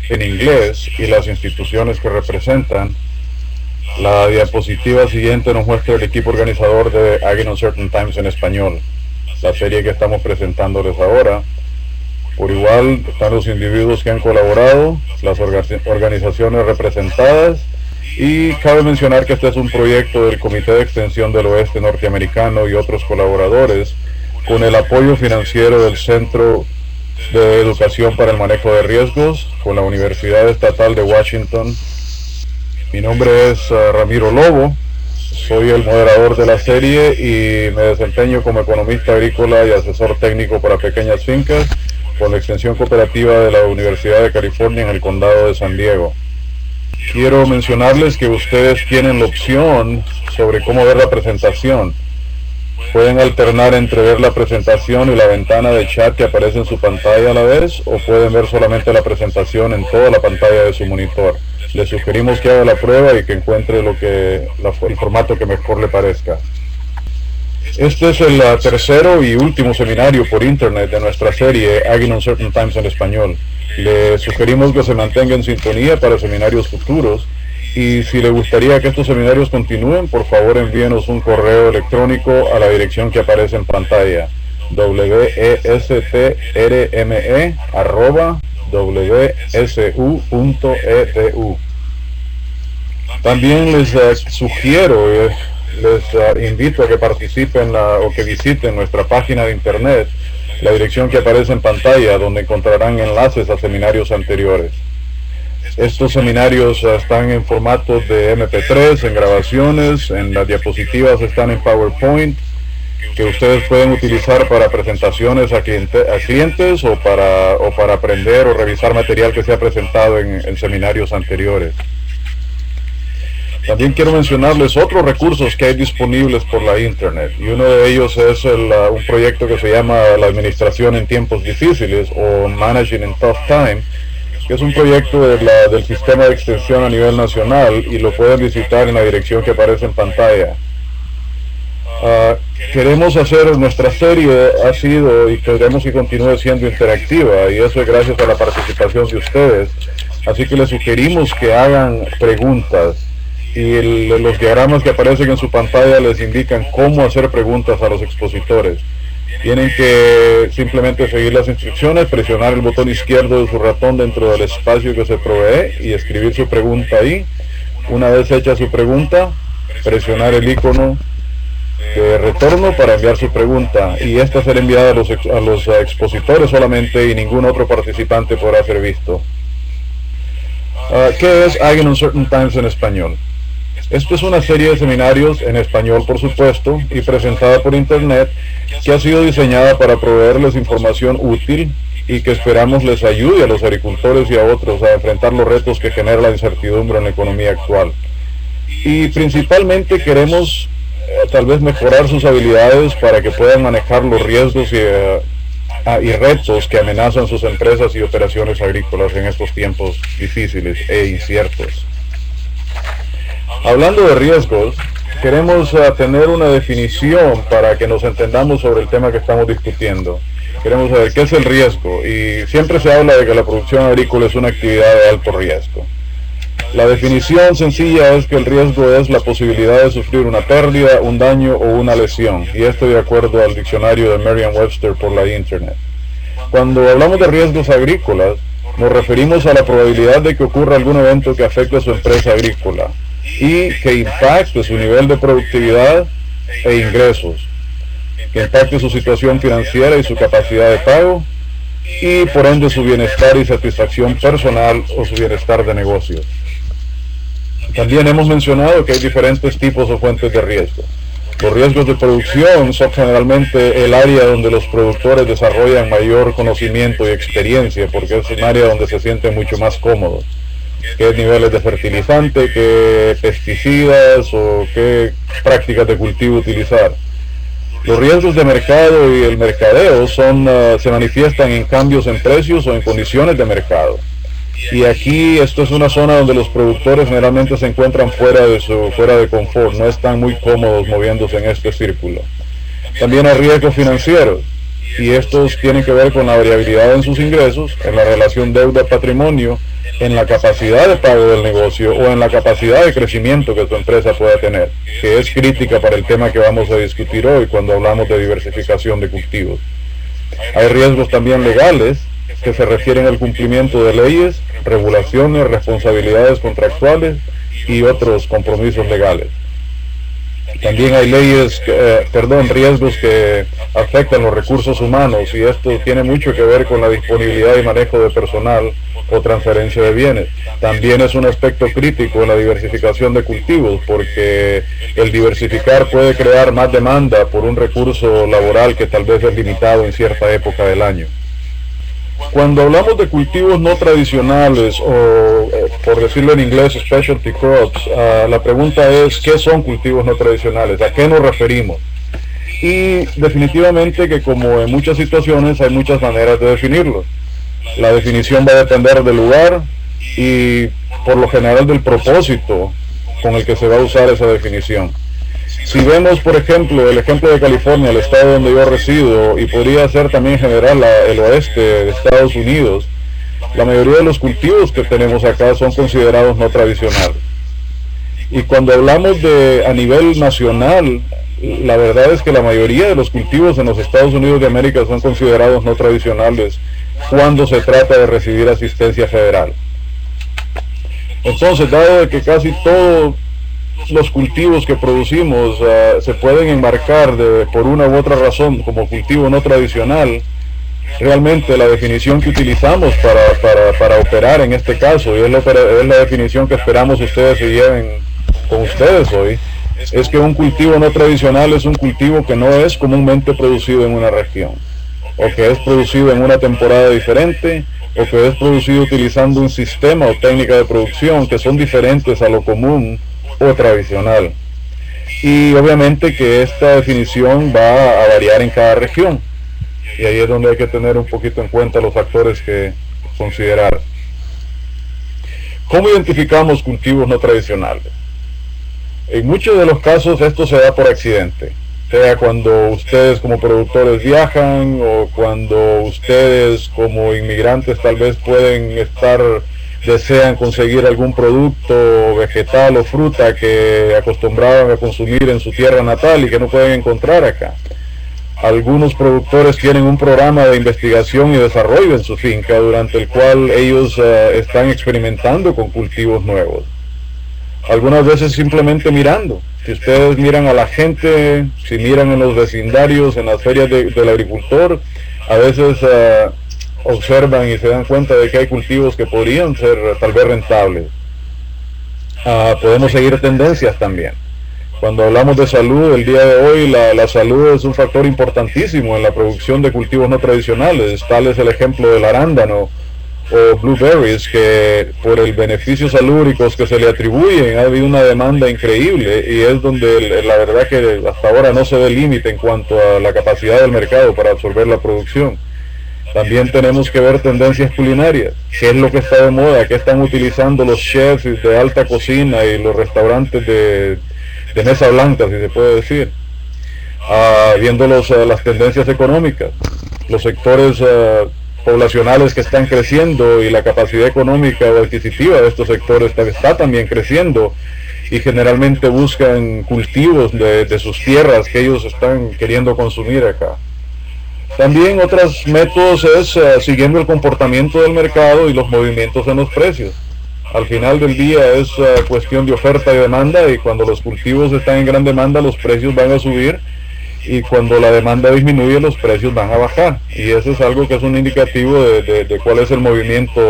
en inglés y las instituciones que representan. La diapositiva siguiente nos muestra el equipo organizador de Ag in Uncertain Times en español, la serie que estamos presentándoles ahora. Por igual están los individuos que han colaborado, las organizaciones representadas, y cabe mencionar que este es un proyecto del Comité de Extensión del Oeste Norteamericano y otros colaboradores, con el apoyo financiero del Centro de Educación para el Manejo de Riesgos, con la Universidad Estatal de Washington. Mi nombre es Ramiro Lobo, soy el moderador de la serie y me desempeño como economista agrícola y asesor técnico para pequeñas fincas con la extensión cooperativa de la Universidad de California en el condado de San Diego. Quiero mencionarles que ustedes tienen la opción sobre cómo ver la presentación. Pueden alternar entre ver la presentación y la ventana de chat que aparece en su pantalla a la vez, o pueden ver solamente la presentación en toda la pantalla de su monitor. Les sugerimos que haga la prueba y que encuentre el formato que mejor le parezca. Este es el tercero y último seminario por internet de nuestra serie Ag in Uncertain Times en español. Le sugerimos que se mantenga en sintonía para seminarios futuros, y si le gustaría que estos seminarios continúen, por favor envíenos un correo electrónico a la dirección que aparece en pantalla, westr@wsu.edu. También les sugiero, les invito a que participen o que visiten nuestra página de internet, la dirección que aparece en pantalla, donde encontrarán enlaces a seminarios anteriores. Estos seminarios están en formato de MP3, en grabaciones, en las diapositivas están en PowerPoint, que ustedes pueden utilizar para presentaciones a clientes o para aprender o revisar material que se ha presentado en seminarios anteriores. También quiero mencionarles otros recursos que hay disponibles por la internet, y uno de ellos es un proyecto que se llama la Administración en Tiempos Difíciles, o Managing in Tough Time, que es un proyecto del sistema de extensión a nivel nacional, y lo pueden visitar en la dirección que aparece en pantalla. Queremos hacer, nuestra serie ha sido y queremos que continúe siendo interactiva, y eso es gracias a la participación de ustedes, así que les sugerimos que hagan preguntas, y los diagramas que aparecen en su pantalla les indican cómo hacer preguntas a los expositores. Tienen que simplemente seguir las instrucciones, presionar el botón izquierdo de su ratón dentro del espacio que se provee y escribir su pregunta ahí. Una vez hecha su pregunta, presionar el icono de retorno para enviar su pregunta, y esta será enviada a los expositores solamente, y ningún otro participante podrá ser visto. ¿Qué es Ag in Uncertain Times en español? Esto es una serie de seminarios en español, por supuesto, y presentada por internet, que ha sido diseñada para proveerles información útil y que esperamos les ayude a los agricultores y a otros a enfrentar los retos que genera la incertidumbre en la economía actual. Y principalmente queremos tal vez mejorar sus habilidades para que puedan manejar los riesgos y retos que amenazan sus empresas y operaciones agrícolas en estos tiempos difíciles e inciertos. Hablando de riesgos, queremos tener una definición para que nos entendamos sobre el tema que estamos discutiendo. Queremos saber qué es el riesgo, y siempre se habla de que la producción agrícola es una actividad de alto riesgo. La definición sencilla es que el riesgo es la posibilidad de sufrir una pérdida, un daño o una lesión, y esto de acuerdo al diccionario de Merriam-Webster por la internet. Cuando hablamos de riesgos agrícolas, nos referimos a la probabilidad de que ocurra algún evento que afecte a su empresa agrícola y que impacte su nivel de productividad e ingresos, que impacte su situación financiera y su capacidad de pago, y por ende su bienestar y satisfacción personal o su bienestar de negocios. También hemos mencionado que hay diferentes tipos o fuentes de riesgo. Los riesgos de producción son generalmente el área donde los productores desarrollan mayor conocimiento y experiencia, porque es un área donde se sienten mucho más cómodos. Qué niveles de fertilizante, qué pesticidas o qué prácticas de cultivo utilizar. Los riesgos de mercado y el mercadeo se manifiestan en cambios en precios o en condiciones de mercado. Y aquí esto es una zona donde los productores generalmente se encuentran fuera de confort, no están muy cómodos moviéndose en este círculo. También hay riesgos financieros, y estos tienen que ver con la variabilidad en sus ingresos, en la relación deuda-patrimonio, en la capacidad de pago del negocio o en la capacidad de crecimiento que su empresa pueda tener, que es crítica para el tema que vamos a discutir hoy cuando hablamos de diversificación de cultivos. Hay riesgos también legales que se refieren al cumplimiento de leyes, regulaciones, responsabilidades contractuales y otros compromisos legales. También hay riesgos que afectan los recursos humanos, y esto tiene mucho que ver con la disponibilidad y manejo de personal o transferencia de bienes. También es un aspecto crítico en la diversificación de cultivos, porque el diversificar puede crear más demanda por un recurso laboral que tal vez es limitado en cierta época del año. Cuando hablamos de cultivos no tradicionales o, por decirlo en inglés, specialty crops, la pregunta es, ¿qué son cultivos no tradicionales? ¿A qué nos referimos? Y definitivamente que, como en muchas situaciones, hay muchas maneras de definirlos. La definición va a depender del lugar y, por lo general, del propósito con el que se va a usar esa definición. Si vemos, por ejemplo, el ejemplo de California, el estado donde yo resido, y podría ser también en general el oeste de Estados Unidos, la mayoría de los cultivos que tenemos acá son considerados no tradicionales. Y cuando hablamos de a nivel nacional, la verdad es que la mayoría de los cultivos en los Estados Unidos de América son considerados no tradicionales cuando se trata de recibir asistencia federal. Entonces, dado de que casi todos los cultivos que producimos se pueden enmarcar por una u otra razón como cultivo no tradicional, realmente la definición que utilizamos para operar en este caso, y es la definición que esperamos ustedes se lleven con ustedes hoy, es que un cultivo no tradicional es un cultivo que no es comúnmente producido en una región, o que es producido en una temporada diferente, o que es producido utilizando un sistema o técnica de producción que son diferentes a lo común o tradicional. Y obviamente que esta definición va a variar en cada región, y ahí es donde hay que tener un poquito en cuenta los factores que considerar. ¿Cómo identificamos cultivos no tradicionales? En muchos de los casos esto se da por accidente, sea cuando ustedes como productores viajan, o cuando ustedes como inmigrantes tal vez desean conseguir algún producto vegetal o fruta que acostumbraban a consumir en su tierra natal y que no pueden encontrar acá. Algunos productores tienen un programa de investigación y desarrollo en su finca, durante el cual ellos están experimentando con cultivos nuevos. Algunas veces simplemente mirando. Si ustedes miran a la gente, si miran en los vecindarios, en las ferias del agricultor, a veces observan y se dan cuenta de que hay cultivos que podrían ser tal vez rentables. Podemos seguir tendencias también. Cuando hablamos de salud, el día de hoy la salud es un factor importantísimo en la producción de cultivos no tradicionales. Tal es el ejemplo del arándano o blueberries, que por el beneficios salúbricos que se le atribuyen ha habido una demanda increíble, y es donde la verdad que hasta ahora no se ve límite en cuanto a la capacidad del mercado para absorber la producción. También tenemos que ver tendencias culinarias, qué es lo que está de moda, qué están utilizando los chefs de alta cocina y los restaurantes de mesa blanca, si se puede decir. Viendo las tendencias económicas, los sectores poblacionales que están creciendo y la capacidad económica o adquisitiva de estos sectores está también creciendo, y generalmente buscan cultivos de sus tierras que ellos están queriendo consumir acá. También otros métodos es siguiendo el comportamiento del mercado y los movimientos en los precios. Al final del día es cuestión de oferta y demanda, y cuando los cultivos están en gran demanda los precios van a subir, y cuando la demanda disminuye los precios van a bajar, y eso es algo que es un indicativo de cuál es el movimiento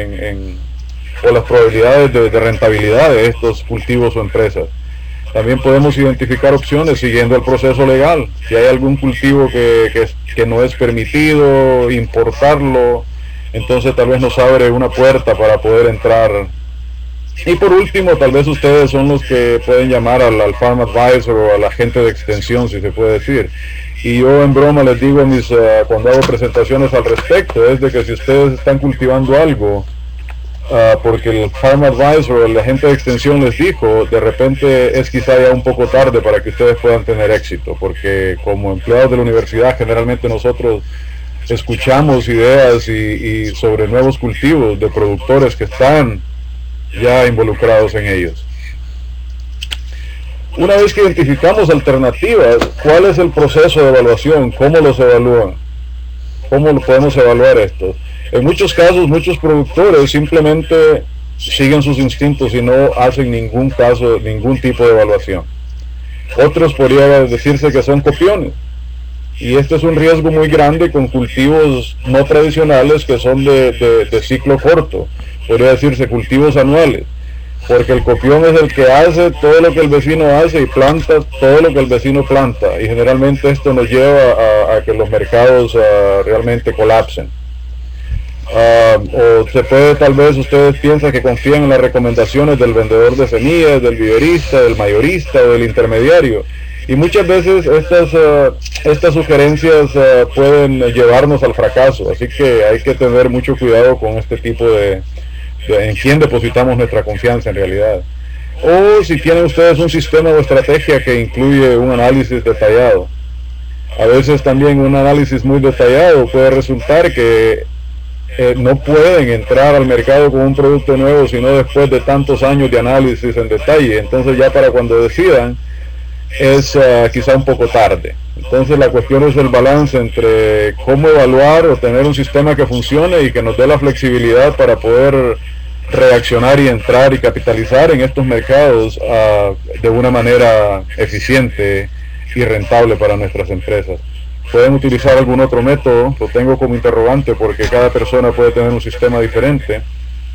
o las probabilidades de rentabilidad de estos cultivos o empresas. También podemos identificar opciones siguiendo el proceso legal. Si hay algún cultivo que no es permitido importarlo, entonces tal vez nos abre una puerta para poder entrar. Y por último, tal vez ustedes son los que pueden llamar al Farm Advisor o al agente de extensión, si se puede decir. Y yo en broma les digo cuando hago presentaciones al respecto, es de que si ustedes están cultivando algo porque el Farm Advisor, el agente de extensión les dijo, de repente es quizá ya un poco tarde para que ustedes puedan tener éxito, porque como empleados de la universidad generalmente nosotros escuchamos ideas y sobre nuevos cultivos de productores que están ya involucrados en ellos. Una vez que identificamos alternativas, ¿cuál es el proceso de evaluación? ¿Cómo los evalúan? ¿Cómo lo podemos evaluar esto? En muchos casos, muchos productores simplemente siguen sus instintos y no hacen ningún tipo de evaluación. Otros podría decirse que son copiones. Y este es un riesgo muy grande con cultivos no tradicionales que son de ciclo corto. Podría decirse cultivos anuales. Porque el copión es el que hace todo lo que el vecino hace y planta todo lo que el vecino planta. Y generalmente esto nos lleva a que los mercados realmente colapsen. O se puede, tal vez ustedes piensan que confían en las recomendaciones del vendedor de semillas, del viverista, del mayorista o del intermediario. Y muchas veces estas sugerencias pueden llevarnos al fracaso. Así que hay que tener mucho cuidado con este tipo en quién depositamos nuestra confianza en realidad. O si tienen ustedes un sistema o estrategia que incluye un análisis detallado. A veces también un análisis muy detallado puede resultar que no pueden entrar al mercado con un producto nuevo sino después de tantos años de análisis en detalle. Entonces ya para cuando decidan es quizá un poco tarde. Entonces la cuestión es el balance entre cómo evaluar o tener un sistema que funcione y que nos dé la flexibilidad para poder reaccionar y entrar y capitalizar en estos mercados de una manera eficiente y rentable para nuestras empresas. Pueden utilizar algún otro método, lo tengo como interrogante porque cada persona puede tener un sistema diferente,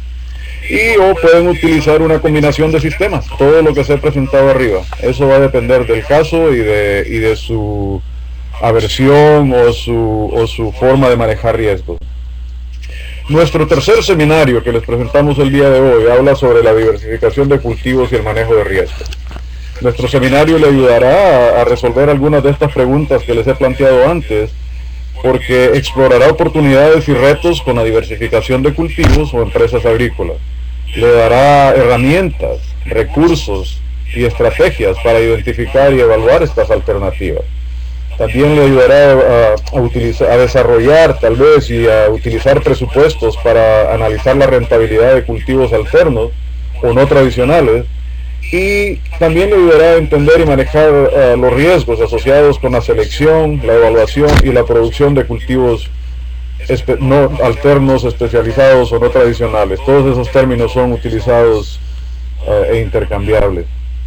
o pueden utilizar una combinación de sistemas, todo lo que se ha presentado arriba. Eso va a depender del caso y de su aversión o su forma de manejar riesgos. Nuestro tercer seminario que les presentamos el día de hoy habla sobre la diversificación de cultivos y el manejo de riesgos. Nuestro seminario le ayudará a resolver algunas de estas preguntas que les he planteado antes, porque explorará oportunidades y retos con la diversificación de cultivos o empresas agrícolas. Le dará herramientas, recursos y estrategias para identificar y evaluar estas alternativas. También le ayudará a desarrollar tal vez y a utilizar presupuestos para analizar la rentabilidad de cultivos alternos o no tradicionales, y también le ayudará a entender y manejar los riesgos asociados con la selección, la evaluación y la producción de cultivos no alternos, especializados o no tradicionales. Todos esos términos son utilizados e intercambiables.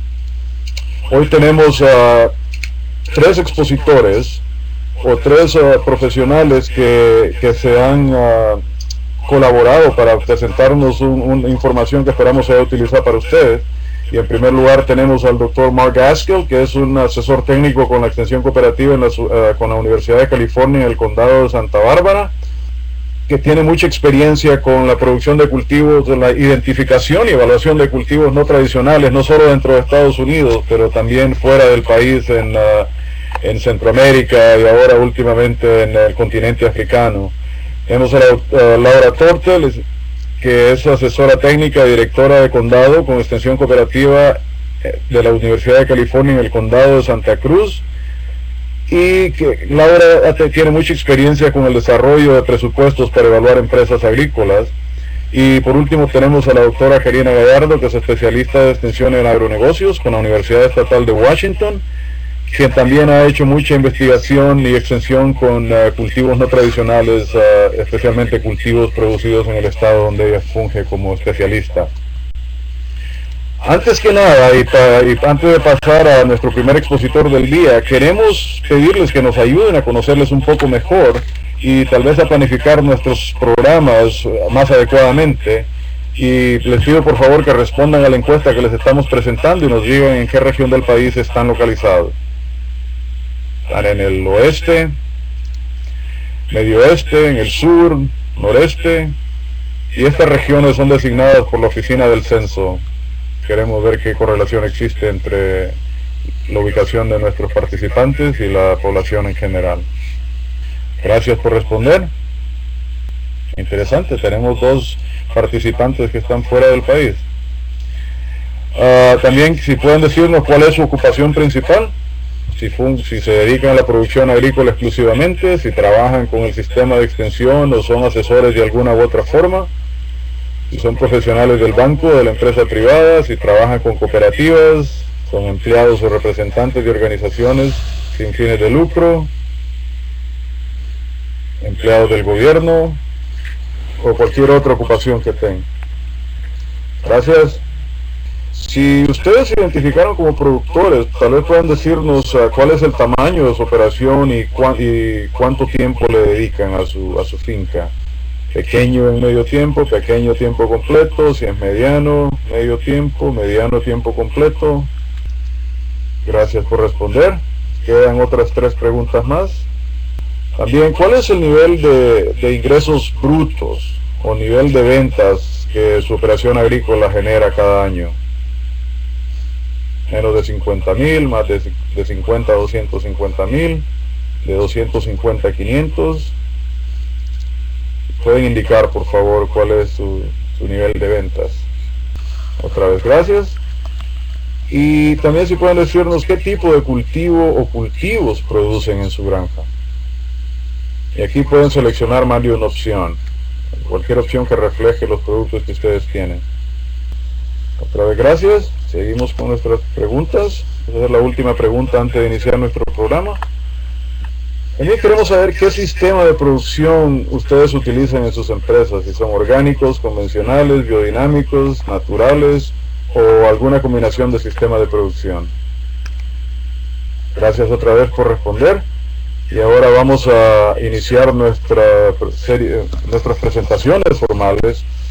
Hoy tenemos tres expositores o tres profesionales que se han colaborado para presentarnos una información que esperamos sea utilizada para ustedes. Y en primer lugar tenemos al doctor Mark Gaskill, que es un asesor técnico con la extensión cooperativa con la Universidad de California en el condado de Santa Bárbara, que tiene mucha experiencia con la producción de cultivos, la identificación y evaluación de cultivos no tradicionales, no solo dentro de Estados Unidos, pero también fuera del país, en Centroamérica y ahora últimamente en el continente africano. Tenemos a Laura Tortel, que es asesora técnica y directora de condado con extensión cooperativa de la Universidad de California en el condado de Santa Cruz, y que Laura tiene mucha experiencia con el desarrollo de presupuestos para evaluar empresas agrícolas. Y por último tenemos a la doctora Karina Gallardo, que es especialista de extensión en agronegocios con la Universidad Estatal de Washington, quien también ha hecho mucha investigación y extensión con cultivos no tradicionales, especialmente cultivos producidos en el estado donde ella funge como especialista. Antes que nada, y antes de pasar a nuestro primer expositor del día, queremos pedirles que nos ayuden a conocerles un poco mejor y tal vez a planificar nuestros programas más adecuadamente. Y les pido por favor que respondan a la encuesta que les estamos presentando y nos digan en qué región del país están localizados. Están en el oeste, medio oeste, en el sur, noreste, y estas regiones son designadas por la Oficina del Censo. Queremos ver qué correlación existe entre la ubicación de nuestros participantes y la población en general. Gracias por responder. Interesante, tenemos participantes que están fuera del país. También si pueden decirnos cuál es su ocupación principal, si se dedican a la producción agrícola exclusivamente, si trabajan con el sistema de extensión o son asesores de alguna u otra forma, si son profesionales del banco, de la empresa privada, si trabajan con cooperativas, son empleados o representantes de organizaciones sin fines de lucro, empleados del gobierno o cualquier otra ocupación que tengan. Gracias. Si ustedes se identificaron como productores, tal vez puedan decirnos cuál es el tamaño de su operación y cuánto tiempo le dedican a su finca. Pequeño en medio tiempo, pequeño tiempo completo, si es mediano, medio tiempo completo. Gracias por responder. Quedan otras 3 preguntas más. También, ¿cuál es el nivel de ingresos brutos o nivel de ventas que su operación agrícola genera cada año? Menos de 50,000, más de 50 a 250,000, de 250 a 500. Pueden indicar, por favor, cuál es su nivel de ventas. Otra vez, gracias. Y también si pueden decirnos qué tipo de cultivo o cultivos producen en su granja. Y aquí pueden seleccionar más de una opción. Cualquier opción que refleje los productos que ustedes tienen. Otra vez, gracias. Seguimos con nuestras preguntas. Esa es la última pregunta antes de iniciar nuestro programa. También queremos saber qué sistema de producción ustedes utilizan en sus empresas, si son orgánicos, convencionales, biodinámicos, naturales o alguna combinación de sistema de producción. Gracias otra vez por responder. Y ahora vamos a iniciar nuestras presentaciones formales